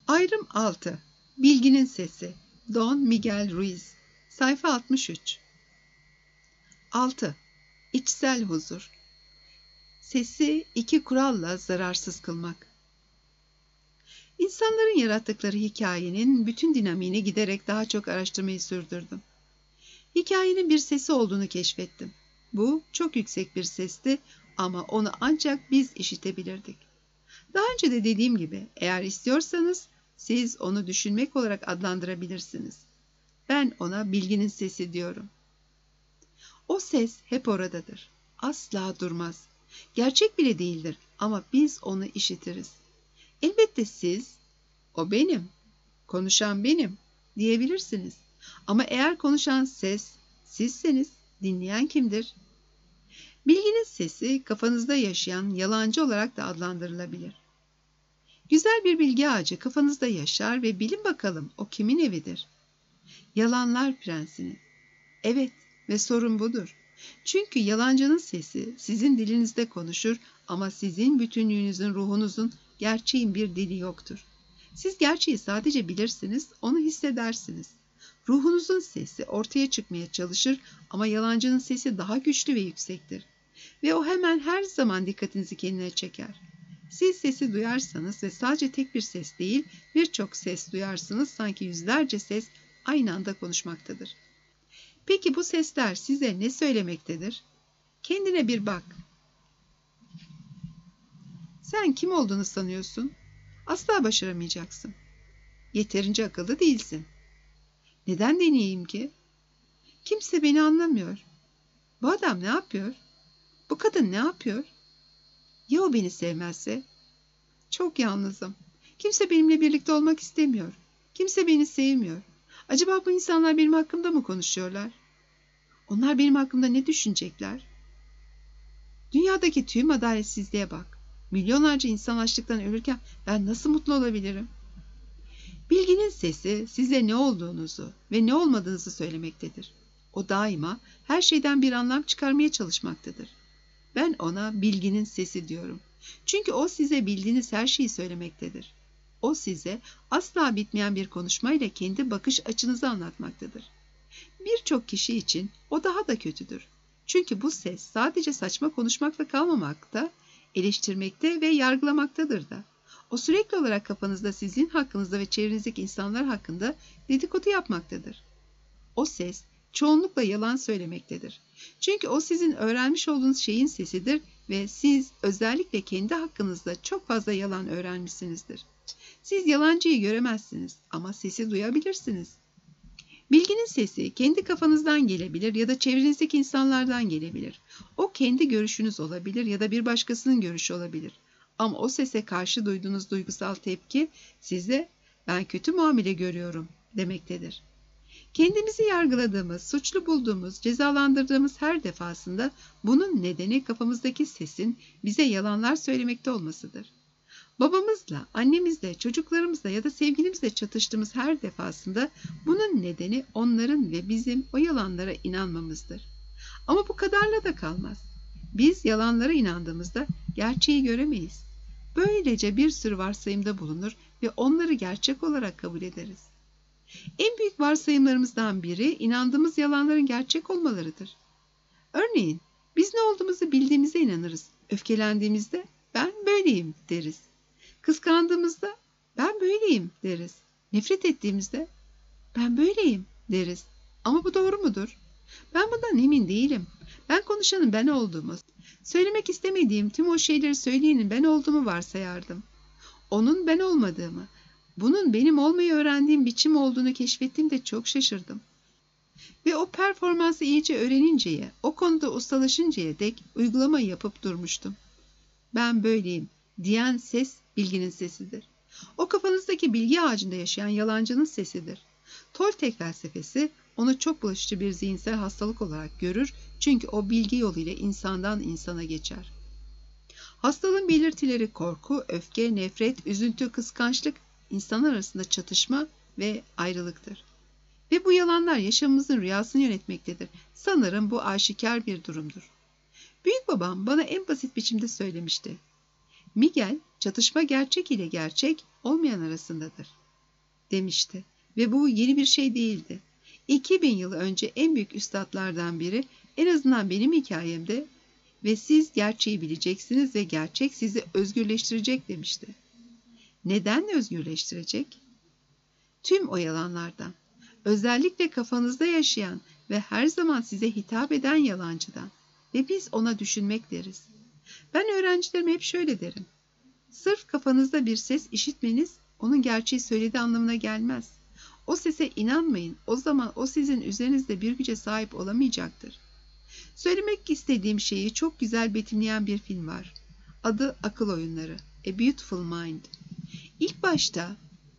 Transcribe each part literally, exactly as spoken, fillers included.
Ayrım altı. Bilginin Sesi. Don Miguel Ruiz. Sayfa altmış üç. altı. İçsel huzur. Sesi iki kuralla zararsız kılmak. İnsanların yarattıkları hikayenin bütün dinamiğini giderek daha çok araştırmayı sürdürdüm. Hikayenin bir sesi olduğunu keşfettim. Bu çok yüksek bir sesti ama onu ancak biz işitebilirdik. Daha önce de dediğim gibi, eğer istiyorsanız siz onu düşünmek olarak adlandırabilirsiniz. Ben ona bilginin sesi diyorum. O ses hep oradadır. Asla durmaz. Gerçek bile değildir ama biz onu işitiriz. Elbette siz, o benim, konuşan benim diyebilirsiniz. Ama eğer konuşan ses sizseniz dinleyen kimdir? Bilginin sesi kafanızda yaşayan yalancı olarak da adlandırılabilir. Güzel bir bilgi ağacı kafanızda yaşar ve bilin bakalım o kimin evidir? Yalanlar prensinin. Evet ve sorun budur. Çünkü yalancının sesi sizin dilinizde konuşur ama sizin bütünlüğünüzün, ruhunuzun, gerçeğin bir dili yoktur. Siz gerçeği sadece bilirsiniz, onu hissedersiniz. Ruhunuzun sesi ortaya çıkmaya çalışır ama yalancının sesi daha güçlü ve yüksektir. Ve o hemen her zaman dikkatinizi kendine çeker. Siz sesi duyarsanız ve sadece tek bir ses değil, birçok ses duyarsınız, sanki yüzlerce ses aynı anda konuşmaktadır. Peki bu sesler size ne söylemektedir? Kendine bir bak. Sen kim olduğunu sanıyorsun? Asla başaramayacaksın. Yeterince akıllı değilsin. Neden deneyeyim ki? Kimse beni anlamıyor. Bu adam ne yapıyor? Bu kadın ne yapıyor? Ya o beni sevmezse? Çok yalnızım. Kimse benimle birlikte olmak istemiyor. Kimse beni sevmiyor. Acaba bu insanlar benim hakkımda mı konuşuyorlar? Onlar benim hakkımda ne düşünecekler? Dünyadaki tüm adaletsizliğe bak. Milyonlarca insan açlıktan ölürken ben nasıl mutlu olabilirim? Bilginin sesi size ne olduğunuzu ve ne olmadığınızı söylemektedir. O daima her şeyden bir anlam çıkarmaya çalışmaktadır. Ben ona bilginin sesi diyorum. Çünkü o size bildiğiniz her şeyi söylemektedir. O size asla bitmeyen bir konuşmayla kendi bakış açınızı anlatmaktadır. Birçok kişi için o daha da kötüdür. Çünkü bu ses sadece saçma konuşmakla kalmamakta, eleştirmekte ve yargılamaktadır da. O sürekli olarak kafanızda sizin hakkınızda ve çevrenizdeki insanlar hakkında dedikodu yapmaktadır. O ses çoğunlukla yalan söylemektedir. Çünkü o sizin öğrenmiş olduğunuz şeyin sesidir ve siz özellikle kendi hakkınızda çok fazla yalan öğrenmişsinizdir. Siz yalancıyı göremezsiniz ama sesi duyabilirsiniz. Bilginin sesi kendi kafanızdan gelebilir ya da çevrenizdeki insanlardan gelebilir. O kendi görüşünüz olabilir ya da bir başkasının görüşü olabilir. Ama o sese karşı duyduğunuz duygusal tepki size "ben kötü muamele görüyorum" demektedir. Kendimizi yargıladığımız, suçlu bulduğumuz, cezalandırdığımız her defasında bunun nedeni kafamızdaki sesin bize yalanlar söylemekte olmasıdır. Babamızla, annemizle, çocuklarımızla ya da sevgilimizle çatıştığımız her defasında bunun nedeni onların ve bizim o yalanlara inanmamızdır. Ama bu kadarla da kalmaz. Biz yalanlara inandığımızda gerçeği göremeyiz. Böylece bir sürü varsayımda bulunur ve onları gerçek olarak kabul ederiz. En büyük varsayımlarımızdan biri inandığımız yalanların gerçek olmalarıdır. Örneğin biz ne olduğumuzu bildiğimize inanırız. Öfkelendiğimizde ben böyleyim deriz. Kıskandığımızda ben böyleyim deriz. Nefret ettiğimizde ben böyleyim deriz. Ama bu doğru mudur? Ben bundan emin değilim. Ben konuşanın ben olduğumu, söylemek istemediğim tüm o şeyleri söyleyenin ben olduğumu varsayardım. Onun ben olmadığımı, bunun benim olmayı öğrendiğim biçim olduğunu keşfettiğimde çok şaşırdım. Ve o performansı iyice öğreninceye, o konuda ustalaşıncaya dek uygulama yapıp durmuştum. Ben böyleyim diyen ses bilginin sesidir. O kafanızdaki bilgi ağacında yaşayan yalancının sesidir. Toltek felsefesi onu çok bulaşıcı bir zihinsel hastalık olarak görür çünkü o bilgi yoluyla insandan insana geçer. Hastalığın belirtileri korku, öfke, nefret, üzüntü, kıskançlık, insanlar arasında çatışma ve ayrılıktır. Ve bu yalanlar yaşamımızın rüyasını yönetmektedir. Sanırım bu aşikar bir durumdur. Büyük babam bana en basit biçimde söylemişti. Miguel, çatışma gerçek ile gerçek olmayan arasındadır, demişti. Ve bu yeni bir şey değildi. iki bin yıl önce en büyük üstatlardan biri, en azından benim hikayemde, ve siz gerçeği bileceksiniz ve gerçek sizi özgürleştirecek demişti. Neden özgürleştirecek? Tüm o yalanlardan, özellikle kafanızda yaşayan ve her zaman size hitap eden yalancıdan ve biz ona düşünmek deriz. Ben öğrencilerime hep şöyle derim. Sırf kafanızda bir ses işitmeniz onun gerçeği söylediği anlamına gelmez. O sese inanmayın, o zaman o sizin üzerinizde bir güce sahip olamayacaktır. Söylemek istediğim şeyi çok güzel betimleyen bir film var. Adı Akıl Oyunları, A Beautiful Mind. İlk başta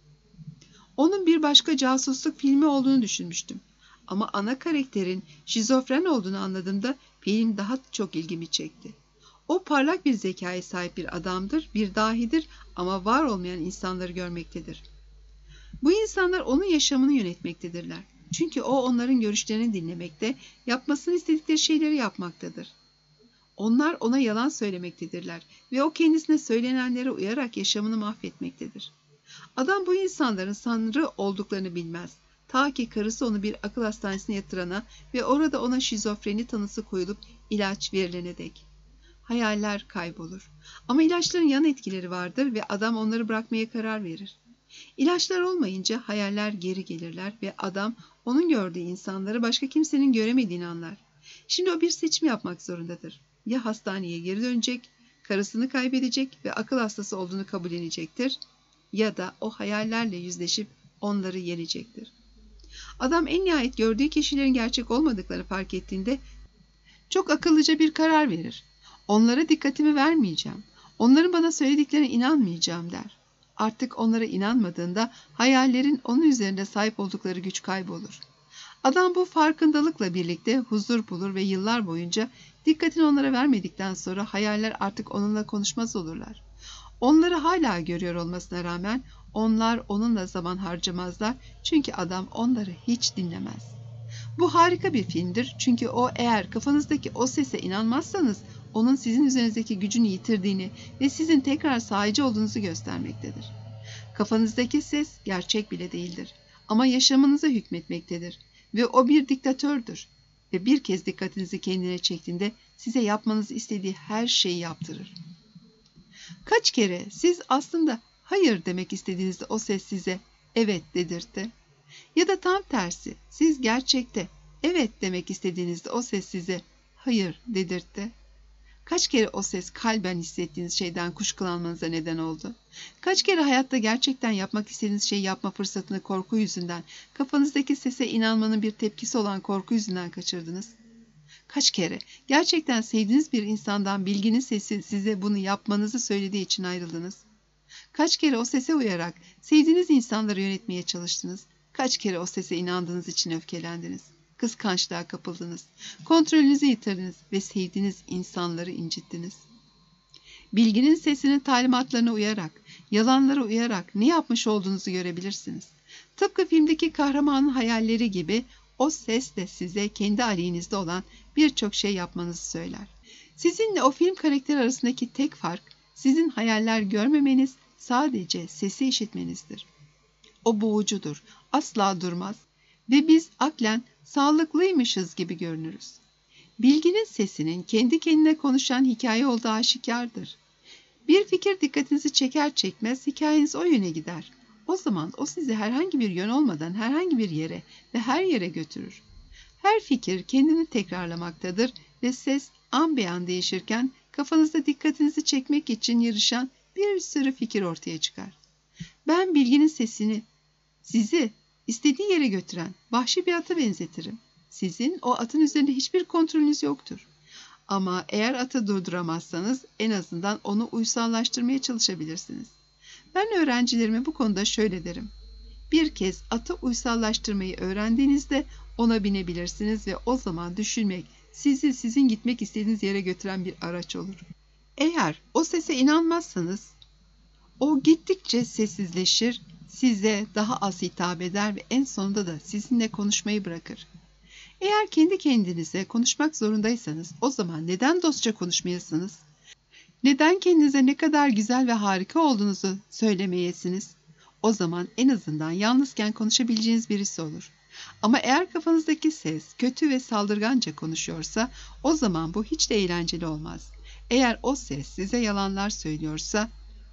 onun bir başka casusluk filmi olduğunu düşünmüştüm. Ama ana karakterin şizofren olduğunu anladığımda film daha çok ilgimi çekti. O parlak bir zekaya sahip bir adamdır, bir dahidir ama var olmayan insanları görmektedir. Bu insanlar onun yaşamını yönetmektedirler. Çünkü o onların görüşlerini dinlemekte, yapmasını istedikleri şeyleri yapmaktadır. Onlar ona yalan söylemektedirler ve o kendisine söylenenlere uyarak yaşamını mahvetmektedir. Adam bu insanların sanrı olduklarını bilmez. Ta ki karısı onu bir akıl hastanesine yatırana ve orada ona şizofreni tanısı koyulup ilaç verilene dek. Hayaller kaybolur. Ama ilaçların yan etkileri vardır ve adam onları bırakmaya karar verir. İlaçlar olmayınca hayaller geri gelirler ve adam onun gördüğü insanları başka kimsenin göremediğini anlar. Şimdi o bir seçim yapmak zorundadır. Ya hastaneye geri dönecek, karısını kaybedecek ve akıl hastası olduğunu kabullenecektir ya da o hayallerle yüzleşip onları yenecektir. Adam en nihayet gördüğü kişilerin gerçek olmadıklarını fark ettiğinde çok akıllıca bir karar verir. Onlara dikkatimi vermeyeceğim. Onların bana söylediklerine inanmayacağım der. Artık onlara inanmadığında hayallerin onun üzerinde sahip oldukları güç kaybolur. Adam bu farkındalıkla birlikte huzur bulur ve yıllar boyunca dikkatini onlara vermedikten sonra hayaller artık onunla konuşmaz olurlar. Onları hala görüyor olmasına rağmen onlar onunla zaman harcamazlar çünkü adam onları hiç dinlemez. Bu harika bir filmdir çünkü o eğer kafanızdaki o sese inanmazsanız onun sizin üzerinizdeki gücünü yitirdiğini ve sizin tekrar sahici olduğunuzu göstermektedir. Kafanızdaki ses gerçek bile değildir ama yaşamınıza hükmetmektedir ve o bir diktatördür ve bir kez dikkatinizi kendine çektiğinde size yapmanızı istediği her şeyi yaptırır. Kaç kere siz aslında hayır demek istediğinizde o ses size evet dedirtti? Ya da tam tersi, siz gerçekte evet demek istediğinizde o ses size hayır dedirtti? Kaç kere o ses kalben hissettiğiniz şeyden kuşkulanmanıza neden oldu? Kaç kere hayatta gerçekten yapmak istediğiniz şeyi yapma fırsatını korku yüzünden, kafanızdaki sese inanmanın bir tepkisi olan korku yüzünden kaçırdınız? Kaç kere gerçekten sevdiğiniz bir insandan bilginin sesi size bunu yapmanızı söylediği için ayrıldınız? Kaç kere o sese uyarak sevdiğiniz insanları yönetmeye çalıştınız? Kaç kere o sese inandığınız için öfkelendiniz? Kıskançlığa kapıldınız, kontrolünüzü yitirdiniz ve sevdiğiniz insanları incittiniz. Bilginin sesinin talimatlarına uyarak, yalanlara uyarak ne yapmış olduğunuzu görebilirsiniz. Tıpkı filmdeki kahramanın hayalleri gibi o ses de size kendi aleyhinizde olan birçok şey yapmanızı söyler. Sizinle o film karakteri arasındaki tek fark, sizin hayaller görmemeniz, sadece sesi işitmenizdir. O boğucudur, asla durmaz ve biz aklen sağlıklıymışız gibi görünürüz. Bilginin sesinin kendi kendine konuşan hikaye olduğu aşikardır. Bir fikir dikkatinizi çeker çekmez hikayeniz o yöne gider. O zaman o sizi herhangi bir yön olmadan herhangi bir yere ve her yere götürür. Her fikir kendini tekrarlamaktadır ve ses an be an değişirken kafanızda dikkatinizi çekmek için yarışan bir sürü fikir ortaya çıkar. Ben bilginin sesini sizi istediği yere götüren vahşi bir ata benzetirim. Sizin o atın üzerinde hiçbir kontrolünüz yoktur. Ama eğer atı durduramazsanız en azından onu uysallaştırmaya çalışabilirsiniz. Ben öğrencilerime bu konuda şöyle derim. Bir kez atı uysallaştırmayı öğrendiğinizde ona binebilirsiniz ve o zaman düşünmek sizi sizin gitmek istediğiniz yere götüren bir araç olur. Eğer o sese inanmazsanız o gittikçe sessizleşir, size daha az hitap eder ve en sonunda da sizinle konuşmayı bırakır. Eğer kendi kendinize konuşmak zorundaysanız o zaman neden dostça konuşmayasınız? Neden kendinize ne kadar güzel ve harika olduğunuzu söylemeyesiniz? O zaman en azından yalnızken konuşabileceğiniz birisi olur. Ama eğer kafanızdaki ses kötü ve saldırganca konuşuyorsa, o zaman bu hiç de eğlenceli olmaz. Eğer o ses size yalanlar söylüyorsa,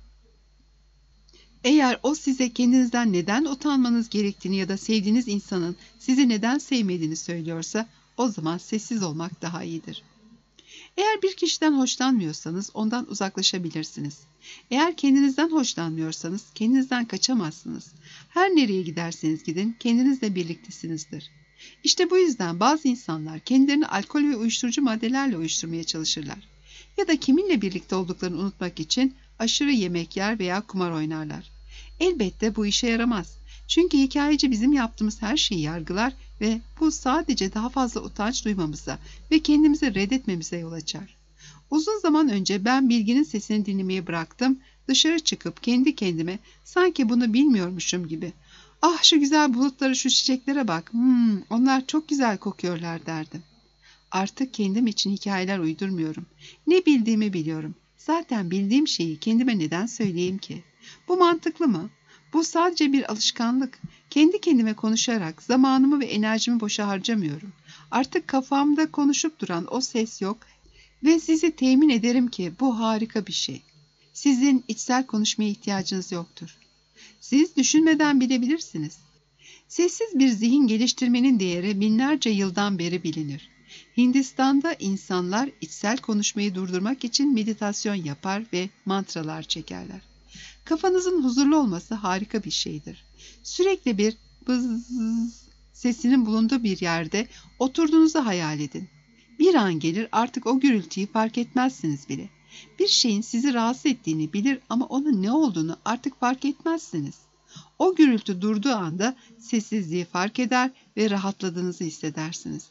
eğer o size kendinizden neden utanmanız gerektiğini ya da sevdiğiniz insanın sizi neden sevmediğini söylüyorsa, o zaman sessiz olmak daha iyidir. Eğer bir kişiden hoşlanmıyorsanız ondan uzaklaşabilirsiniz. Eğer kendinizden hoşlanmıyorsanız kendinizden kaçamazsınız. Her nereye giderseniz gidin kendinizle birliktesinizdir. İşte bu yüzden bazı insanlar kendilerini alkol ve uyuşturucu maddelerle uyuşturmaya çalışırlar. Ya da kiminle birlikte olduklarını unutmak için aşırı yemek yer veya kumar oynarlar. Elbette bu işe yaramaz. Çünkü hikayeci bizim yaptığımız her şeyi yargılar ve bu sadece daha fazla utanç duymamıza ve kendimizi reddetmemize yol açar. Uzun zaman önce ben bilginin sesini dinlemeyi bıraktım, dışarı çıkıp kendi kendime sanki bunu bilmiyormuşum gibi, "Ah şu güzel bulutlara, şu çiçeklere bak, hmm, onlar çok güzel kokuyorlar" derdim. Artık kendim için hikayeler uydurmuyorum. Ne bildiğimi biliyorum. Zaten bildiğim şeyi kendime neden söyleyeyim ki? Bu mantıklı mı? Bu sadece bir alışkanlık. Kendi kendime konuşarak zamanımı ve enerjimi boşa harcamıyorum. Artık kafamda konuşup duran o ses yok ve sizi temin ederim ki bu harika bir şey. Sizin içsel konuşmaya ihtiyacınız yoktur. Siz düşünmeden bilebilirsiniz. Sessiz bir zihin geliştirmenin değeri binlerce yıldan beri bilinir. Hindistan'da insanlar içsel konuşmayı durdurmak için meditasyon yapar ve mantralar çekerler. Kafanızın huzurlu olması harika bir şeydir. Sürekli bir bızz sesinin bulunduğu bir yerde oturduğunuzu hayal edin. Bir an gelir artık o gürültüyü fark etmezsiniz bile. Bir şeyin sizi rahatsız ettiğini bilir ama onun ne olduğunu artık fark etmezsiniz. O gürültü durduğu anda sessizliği fark eder ve rahatladığınızı hissedersiniz.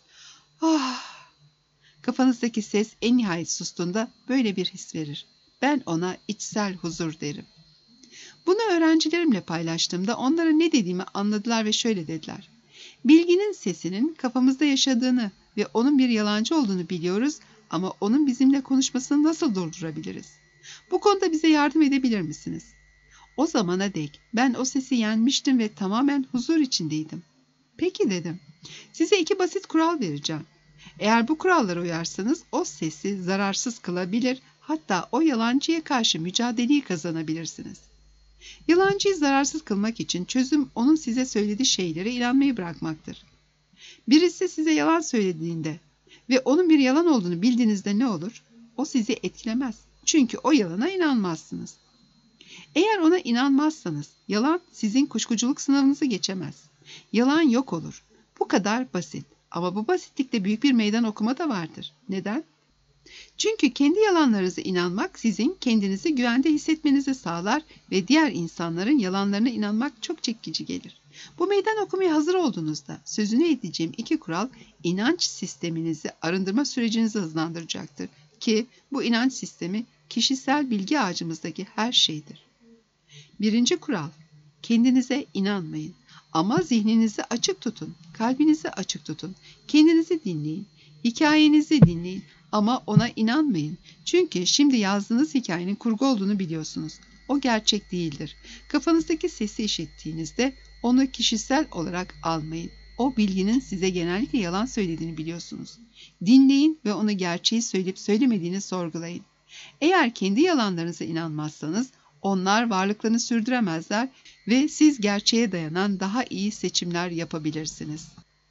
Ah! Kafanızdaki ses en nihayet sustuğunda böyle bir his verir. Ben ona içsel huzur derim. Bunu öğrencilerimle paylaştığımda onlara ne dediğimi anladılar ve şöyle dediler. Bilginin sesinin kafamızda yaşadığını ve onun bir yalancı olduğunu biliyoruz ama onun bizimle konuşmasını nasıl durdurabiliriz? Bu konuda bize yardım edebilir misiniz? O zamana dek ben o sesi yenmiştim ve tamamen huzur içindeydim. Peki dedim. Size iki basit kural vereceğim. Eğer bu kurallara uyarsanız o sesi zararsız kılabilir, hatta o yalancıya karşı mücadeleyi kazanabilirsiniz. Yalancıyı zararsız kılmak için çözüm onun size söylediği şeylere inanmayı bırakmaktır. Birisi size yalan söylediğinde ve onun bir yalan olduğunu bildiğinizde ne olur? O sizi etkilemez. Çünkü o yalana inanmazsınız. Eğer ona inanmazsanız yalan sizin kuşkuculuk sınavınızı geçemez. Yalan yok olur. Bu kadar basit. Ama bu basitlikte büyük bir meydan okuma da vardır. Neden? Çünkü kendi yalanlarınıza inanmak sizin kendinizi güvende hissetmenizi sağlar ve diğer insanların yalanlarına inanmak çok çekici gelir. Bu meydan okumaya hazır olduğunuzda sözünü edeceğim iki kural inanç sisteminizi arındırma sürecinizi hızlandıracaktır ki bu inanç sistemi kişisel bilgi ağacımızdaki her şeydir. Birinci kural, kendinize inanmayın ama zihninizi açık tutun, kalbinizi açık tutun, kendinizi dinleyin, hikayenizi dinleyin ama ona inanmayın. Çünkü şimdi yazdığınız hikayenin kurgu olduğunu biliyorsunuz. O gerçek değildir. Kafanızdaki sesi işittiğinizde onu kişisel olarak almayın. O bilginin size genellikle yalan söylediğini biliyorsunuz. Dinleyin ve onu gerçeği söyleyip söylemediğini sorgulayın. Eğer kendi yalanlarınıza inanmazsanız onlar varlıklarını sürdüremezler ve siz gerçeğe dayanan daha iyi seçimler yapabilirsiniz.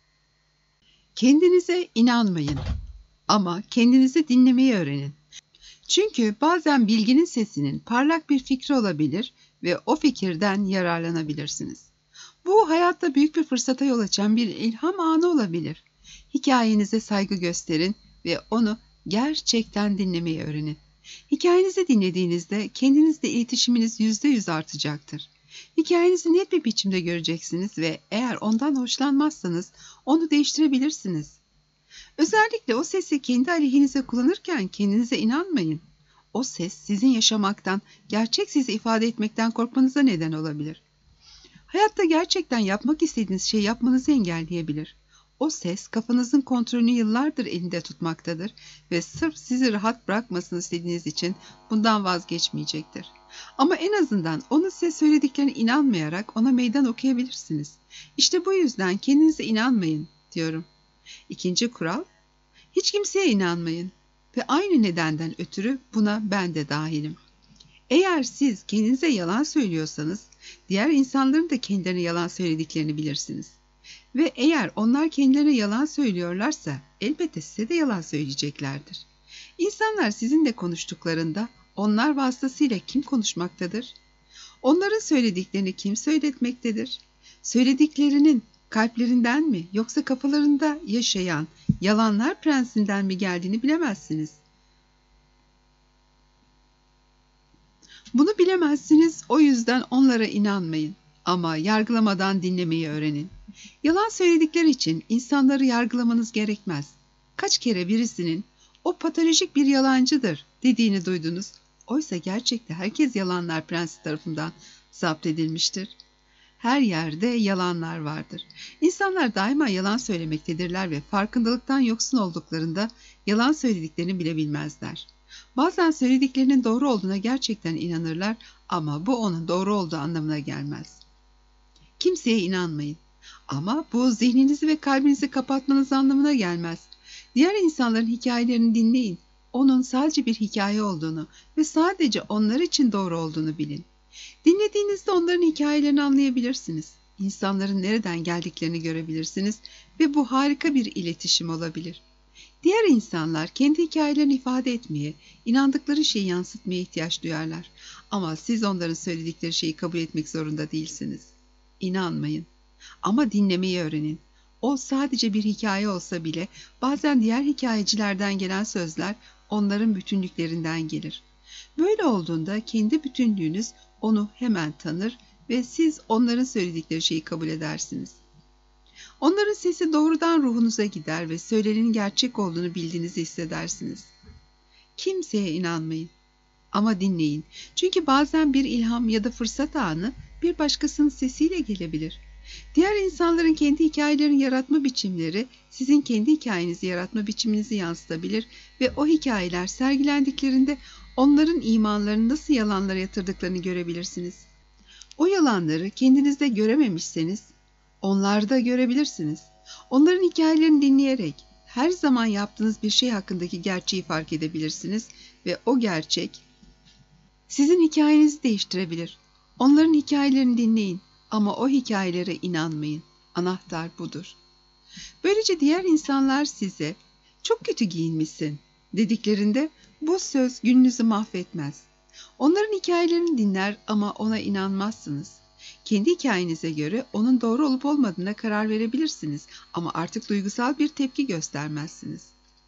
Kendinize inanmayın ama kendinizi dinlemeyi öğrenin. Çünkü bazen bilginin sesinin parlak bir fikri olabilir ve o fikirden yararlanabilirsiniz. Bu hayatta büyük bir fırsata yol açan bir ilham anı olabilir. Hikayenize saygı gösterin ve onu gerçekten dinlemeyi öğrenin. Hikayenizi dinlediğinizde kendinizle iletişiminiz yüzde yüz artacaktır. Hikayenizi net bir biçimde göreceksiniz ve eğer ondan hoşlanmazsanız onu değiştirebilirsiniz. Özellikle o sesi kendi aleyhinize kullanırken kendinize inanmayın. O ses sizin yaşamaktan, gerçek sizi ifade etmekten korkmanıza neden olabilir. Hayatta gerçekten yapmak istediğiniz şeyi yapmanızı engelleyebilir. O ses kafanızın kontrolünü yıllardır elinde tutmaktadır ve sırf sizi rahat bırakmasını istediğiniz için bundan vazgeçmeyecektir. Ama en azından onun size söylediklerine inanmayarak ona meydan okuyabilirsiniz. İşte bu yüzden kendinize inanmayın diyorum. İkinci kural, hiç kimseye inanmayın ve aynı nedenden ötürü buna ben de dahilim. Eğer siz kendinize yalan söylüyorsanız, diğer insanların da kendilerine yalan söylediklerini bilirsiniz. Ve eğer onlar kendilerine yalan söylüyorlarsa, elbette size de yalan söyleyeceklerdir. İnsanlar sizinle konuştuklarında, onlar vasıtasıyla kim konuşmaktadır? Onların söylediklerini kim söyletmektedir? Söylediklerinin kalplerinden mi yoksa kafalarında yaşayan yalanlar prensinden mi geldiğini bilemezsiniz. Bunu bilemezsiniz, o yüzden onlara inanmayın. Ama yargılamadan dinlemeyi öğrenin. Yalan söyledikleri için insanları yargılamanız gerekmez. Kaç kere birisinin o patolojik bir yalancıdır dediğini duydunuz. Oysa gerçekte herkes yalanlar prensi tarafından zapt edilmiştir. Her yerde yalanlar vardır. İnsanlar daima yalan söylemektedirler ve farkındalıktan yoksun olduklarında yalan söylediklerini bile bilmezler. Bazen söylediklerinin doğru olduğuna gerçekten inanırlar ama bu onun doğru olduğu anlamına gelmez. Kimseye inanmayın. Ama bu zihninizi ve kalbinizi kapatmanız anlamına gelmez. Diğer insanların hikayelerini dinleyin. Onun sadece bir hikaye olduğunu ve sadece onlar için doğru olduğunu bilin. Dinlediğinizde onların hikayelerini anlayabilirsiniz. İnsanların nereden geldiklerini görebilirsiniz ve bu harika bir iletişim olabilir. Diğer insanlar kendi hikayelerini ifade etmeye, inandıkları şeyi yansıtmaya ihtiyaç duyarlar. Ama siz onların söyledikleri şeyi kabul etmek zorunda değilsiniz. İnanmayın. Ama dinlemeyi öğrenin. O sadece bir hikaye olsa bile bazen diğer hikayecilerden gelen sözler onların bütünlüklerinden gelir. Böyle olduğunda kendi bütünlüğünüz onu hemen tanır ve siz onların söyledikleri şeyi kabul edersiniz. Onların sesi doğrudan ruhunuza gider ve söylenenin gerçek olduğunu bildiğinizi hissedersiniz. Kimseye inanmayın ama dinleyin. Çünkü bazen bir ilham ya da fırsat anı bir başkasının sesiyle gelebilir. Diğer insanların kendi hikayelerini yaratma biçimleri sizin kendi hikayenizi yaratma biçiminizi yansıtabilir ve o hikayeler sergilendiklerinde onların imanlarını nasıl yalanlara yatırdıklarını görebilirsiniz. O yalanları kendinizde görememişseniz onlarda görebilirsiniz. Onların hikayelerini dinleyerek her zaman yaptığınız bir şey hakkındaki gerçeği fark edebilirsiniz ve o gerçek sizin hikayenizi değiştirebilir. Onların hikayelerini dinleyin ama o hikayelere inanmayın. Anahtar budur. Böylece diğer insanlar size "çok kötü giyinmişsin" dediklerinde bu söz gününüzü mahvetmez. Onların hikayelerini dinler ama ona inanmazsınız. Kendi hikayenize göre onun doğru olup olmadığına karar verebilirsiniz ama artık duygusal bir tepki göstermezsiniz.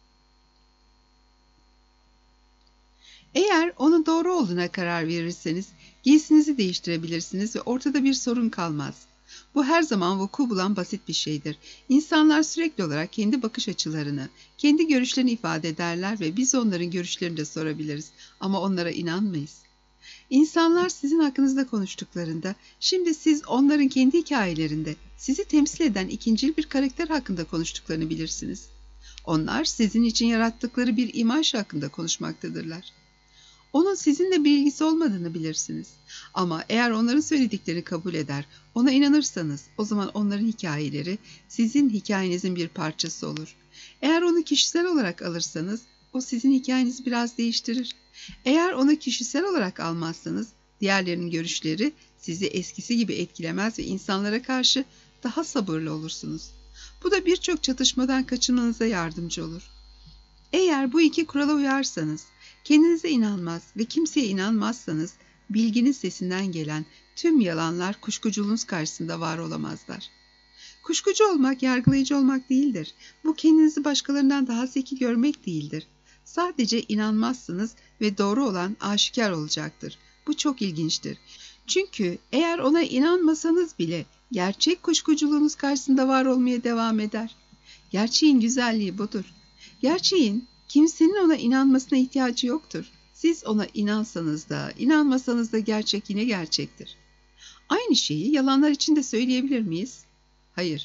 Eğer onun doğru olduğuna karar verirseniz giysinizi değiştirebilirsiniz ve ortada bir sorun kalmaz. Bu her zaman vuku bulan basit bir şeydir. İnsanlar sürekli olarak kendi bakış açılarını, kendi görüşlerini ifade ederler ve biz onların görüşlerini de sorabiliriz ama onlara inanmayız. İnsanlar sizin hakkınızda konuştuklarında, şimdi siz onların kendi hikayelerinde sizi temsil eden ikincil bir karakter hakkında konuştuklarını bilirsiniz. Onlar sizin için yarattıkları bir imaj hakkında konuşmaktadırlar. Onun sizinle bir ilgisi olmadığını bilirsiniz. Ama eğer onların söylediklerini kabul eder, ona inanırsanız o zaman onların hikayeleri sizin hikayenizin bir parçası olur. Eğer onu kişisel olarak alırsanız o sizin hikayenizi biraz değiştirir. Eğer onu kişisel olarak almazsanız diğerlerinin görüşleri sizi eskisi gibi etkilemez ve insanlara karşı daha sabırlı olursunuz. Bu da birçok çatışmadan kaçınmanıza yardımcı olur. Eğer bu iki kurala uyarsanız, kendinize inanmaz ve kimseye inanmazsanız bilginin sesinden gelen tüm yalanlar kuşkuculuğunuz karşısında var olamazlar. Kuşkucu olmak yargılayıcı olmak değildir. Bu kendinizi başkalarından daha zeki görmek değildir. Sadece inanmazsınız ve doğru olan aşikar olacaktır. Bu çok ilginçtir. Çünkü eğer ona inanmasanız bile gerçek kuşkuculuğunuz karşısında var olmaya devam eder. Gerçeğin güzelliği budur. Gerçeğin kimsenin ona inanmasına ihtiyacı yoktur. Siz ona inansanız da, inanmasanız da gerçek yine gerçektir. Aynı şeyi yalanlar için de söyleyebilir miyiz? Hayır.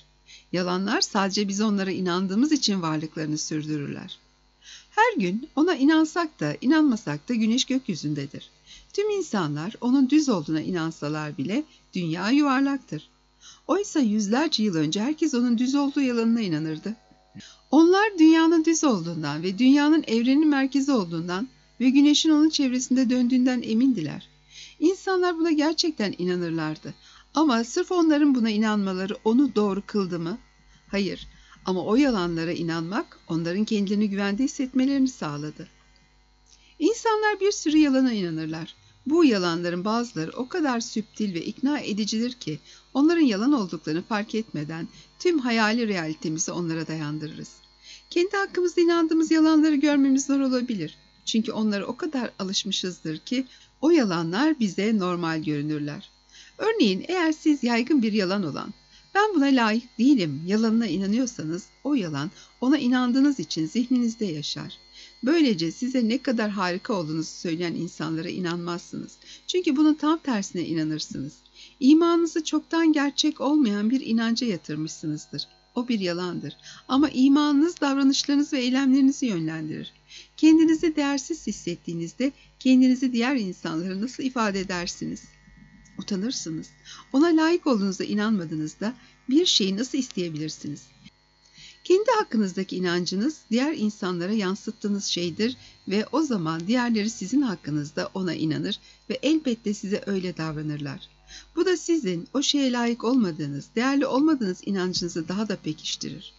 Yalanlar sadece biz onlara inandığımız için varlıklarını sürdürürler. Her gün ona inansak da inanmasak da güneş gökyüzündedir. Tüm insanlar onun düz olduğuna inansalar bile dünya yuvarlaktır. Oysa yüzlerce yıl önce herkes onun düz olduğu yalanına inanırdı. Onlar dünyanın düz olduğundan ve dünyanın evrenin merkezi olduğundan ve güneşin onun çevresinde döndüğünden emindiler. İnsanlar buna gerçekten inanırlardı. Ama sırf onların buna inanmaları onu doğru kıldı mı? Hayır. Ama o yalanlara inanmak onların kendilerini güvende hissetmelerini sağladı. İnsanlar bir sürü yalana inanırlar. Bu yalanların bazıları o kadar süptil ve ikna edicidir ki onların yalan olduklarını fark etmeden tüm hayali realitemizi onlara dayandırırız. Kendi hakkımızda inandığımız yalanları görmemiz zor olabilir. Çünkü onlara o kadar alışmışızdır ki o yalanlar bize normal görünürler. Örneğin eğer siz yaygın bir yalan olan, ben buna layık değilim yalanına inanıyorsanız o yalan ona inandığınız için zihninizde yaşar. Böylece size ne kadar harika olduğunuzu söyleyen insanlara inanmazsınız. Çünkü bunun tam tersine inanırsınız. İmanınızı çoktan gerçek olmayan bir inanca yatırmışsınızdır. O bir yalandır. Ama imanınız davranışlarınız ve eylemlerinizi yönlendirir. Kendinizi değersiz hissettiğinizde kendinizi diğer insanlara nasıl ifade edersiniz? Utanırsınız. Ona layık olduğunuza inanmadığınızda bir şeyi nasıl isteyebilirsiniz? Kendi hakkınızdaki inancınız diğer insanlara yansıttığınız şeydir ve o zaman diğerleri sizin hakkınızda ona inanır ve elbette size öyle davranırlar. Bu da sizin o şeye layık olmadığınız, değerli olmadığınız inancınızı daha da pekiştirir.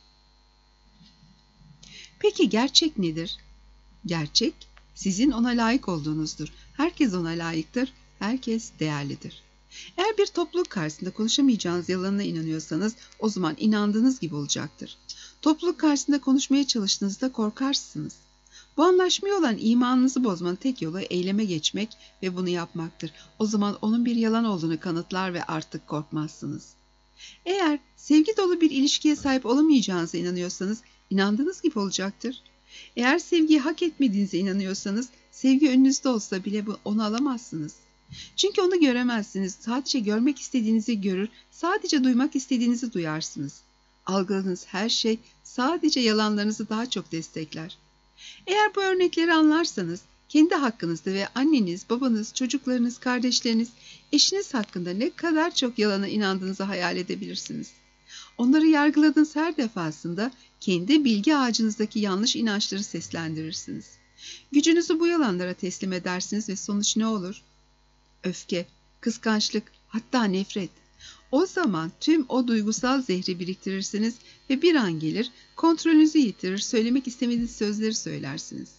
Peki gerçek nedir? Gerçek, sizin ona layık olduğunuzdur. Herkes ona layıktır, herkes değerlidir. Eğer bir topluluk karşısında konuşamayacağınız yalanına inanıyorsanız o zaman inandığınız gibi olacaktır. Topluluk karşısında konuşmaya çalıştığınızda korkarsınız. Bu anlaşmaya olan imanınızı bozmanın tek yolu eyleme geçmek ve bunu yapmaktır. O zaman onun bir yalan olduğunu kanıtlar ve artık korkmazsınız. Eğer sevgi dolu bir ilişkiye sahip olamayacağınıza inanıyorsanız inandığınız gibi olacaktır. Eğer sevgiyi hak etmediğinize inanıyorsanız sevgi önünüzde olsa bile onu alamazsınız. Çünkü onu göremezsiniz. Sadece görmek istediğinizi görür, sadece duymak istediğinizi duyarsınız. Algıladığınız her şey sadece yalanlarınızı daha çok destekler. Eğer bu örnekleri anlarsanız, kendi hakkınızda ve anneniz, babanız, çocuklarınız, kardeşleriniz, eşiniz hakkında ne kadar çok yalana inandığınızı hayal edebilirsiniz. Onları yargıladığınız her defasında kendi bilgi ağacınızdaki yanlış inançları seslendirirsiniz. Gücünüzü bu yalanlara teslim edersiniz ve sonuç ne olur? Öfke, kıskançlık, hatta nefret. O zaman tüm o duygusal zehri biriktirirsiniz ve bir an gelir kontrolünüzü yitirir, söylemek istemediğiniz sözleri söylersiniz.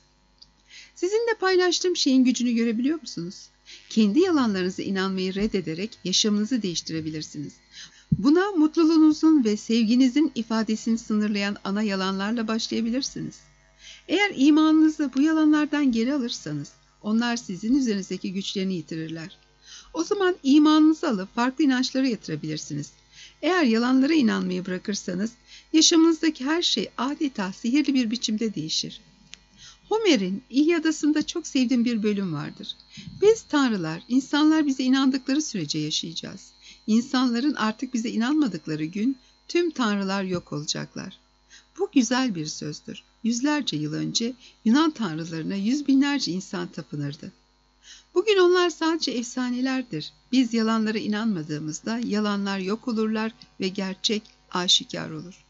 Sizinle paylaştığım şeyin gücünü görebiliyor musunuz? Kendi yalanlarınıza inanmayı reddederek yaşamınızı değiştirebilirsiniz. Buna mutluluğunuzun ve sevginizin ifadesini sınırlayan ana yalanlarla başlayabilirsiniz. Eğer imanınızı bu yalanlardan geri alırsanız, onlar sizin üzerinizdeki güçlerini yitirirler. O zaman imanınızı alıp farklı inançlara yatırabilirsiniz. Eğer yalanlara inanmayı bırakırsanız, yaşamınızdaki her şey adeta sihirli bir biçimde değişir. Homer'in İlyadası'nda çok sevdiğim bir bölüm vardır. Biz tanrılar, insanlar bize inandıkları sürece yaşayacağız. İnsanların artık bize inanmadıkları gün tüm tanrılar yok olacaklar. Bu güzel bir sözdür. Yüzlerce yıl önce Yunan tanrılarına yüz binlerce insan tapınırdı. Bugün onlar sadece efsanelerdir. Biz yalanlara inanmadığımızda yalanlar yok olurlar ve gerçek aşikar olur.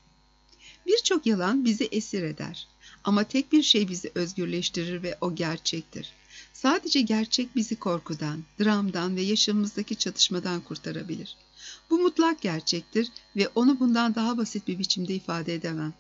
Birçok yalan bizi esir eder. Ama tek bir şey bizi özgürleştirir ve o gerçektir. Sadece gerçek bizi korkudan, dramdan ve yaşamımızdaki çatışmadan kurtarabilir. Bu mutlak gerçektir ve onu bundan daha basit bir biçimde ifade edemem.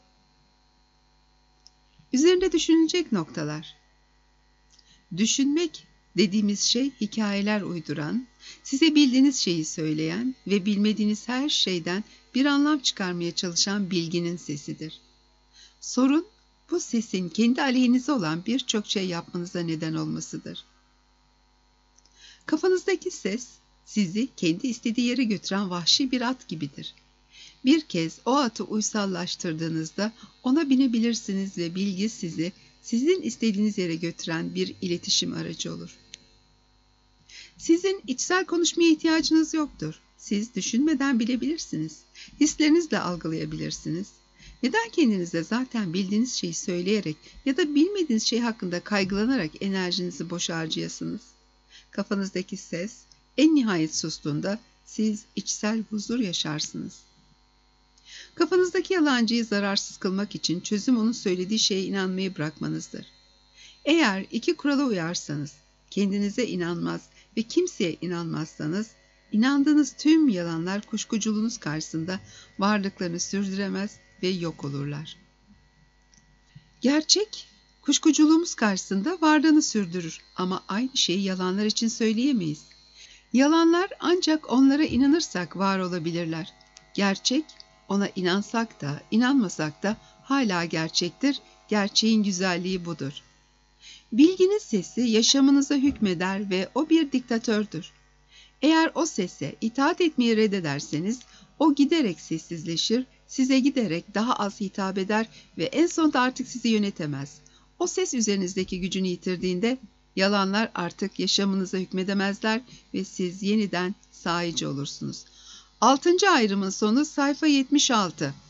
Üzerinde düşünülecek noktalar. Düşünmek dediğimiz şey hikayeler uyduran, size bildiğiniz şeyi söyleyen ve bilmediğiniz her şeyden bir anlam çıkarmaya çalışan bilginin sesidir. Sorun, bu sesin kendi aleyhinize olan birçok şey yapmanıza neden olmasıdır. Kafanızdaki ses, sizi kendi istediği yere götüren vahşi bir at gibidir. Bir kez o atı uysallaştırdığınızda ona binebilirsiniz ve bilgi sizi sizin istediğiniz yere götüren bir iletişim aracı olur. Sizin içsel konuşmaya ihtiyacınız yoktur. Siz düşünmeden bilebilirsiniz. Hislerinizle algılayabilirsiniz. Neden kendinize zaten bildiğiniz şeyi söyleyerek ya da bilmediğiniz şey hakkında kaygılanarak enerjinizi boş harcayasınız? Kafanızdaki ses en nihayet sustuğunda siz içsel huzur yaşarsınız. Kafanızdaki yalancıyı zararsız kılmak için çözüm onun söylediği şeye inanmayı bırakmanızdır. Eğer iki kurala uyarsanız, kendinize inanmaz ve kimseye inanmazsanız, inandığınız tüm yalanlar kuşkuculuğunuz karşısında varlıklarını sürdüremez ve yok olurlar. Gerçek, kuşkuculuğumuz karşısında varlığını sürdürür ama aynı şeyi yalanlar için söyleyemeyiz. Yalanlar ancak onlara inanırsak var olabilirler. Gerçek, ona inansak da, inanmasak da hala gerçektir. Gerçeğin güzelliği budur. Bilginin sesi yaşamınıza hükmeder ve o bir diktatördür. Eğer o sese itaat etmeyi reddederseniz, o giderek sessizleşir, size giderek daha az hitap eder ve en sonunda artık sizi yönetemez. O ses üzerinizdeki gücünü yitirdiğinde, yalanlar artık yaşamınıza hükmedemezler ve siz yeniden sahici olursunuz. Altıncı ayrımın sonu sayfa yetmiş altı.